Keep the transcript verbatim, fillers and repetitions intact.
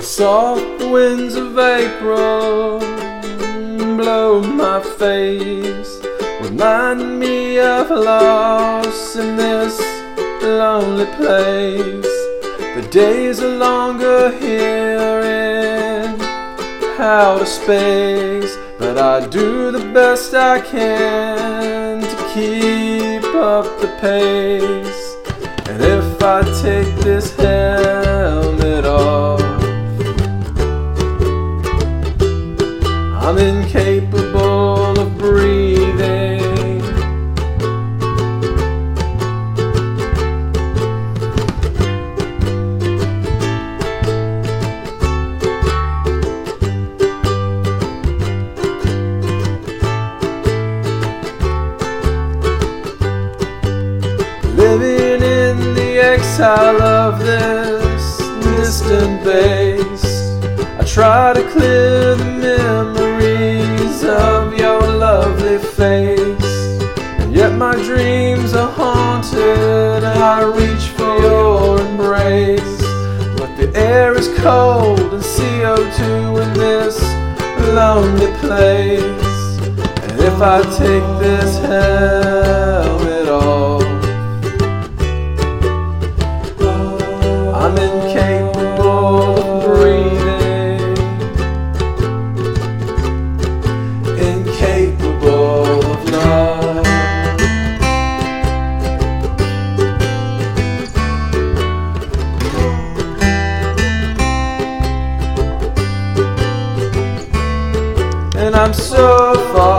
Soft winds of April blow my face, reminding me of loss in this lonely place. The days are longer here in outer space, but I do the best I can to keep up the pace. And if I take this helmet off, I'm incapable of breathing. Living in the exile of this distant base, I try to clear the memories of your lovely face. And yet my dreams are haunted, and I reach for your embrace. But the air is cold and C O two in this lonely place. And if I take this helmet off, I'm incapable of breathing, incapable of love. And I'm so far